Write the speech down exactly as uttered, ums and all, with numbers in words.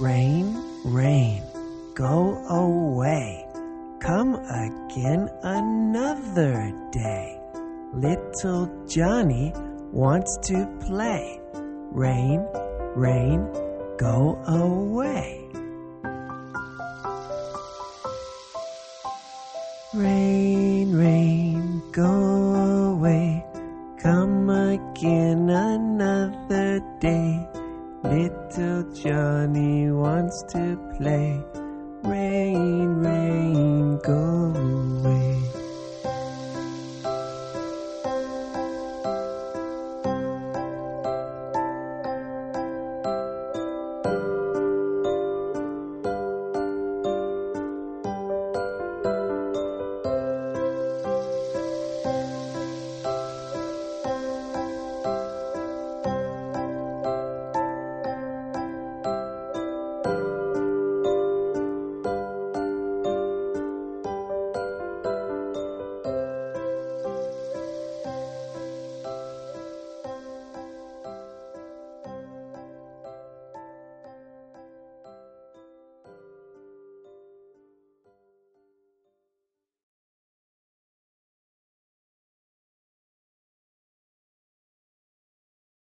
Rain, rain, go away. Come again another day. Little Johnny wants to play. Rain, rain, go away. Rain, rain, go away. Come again another day. Little Johnny wants to play.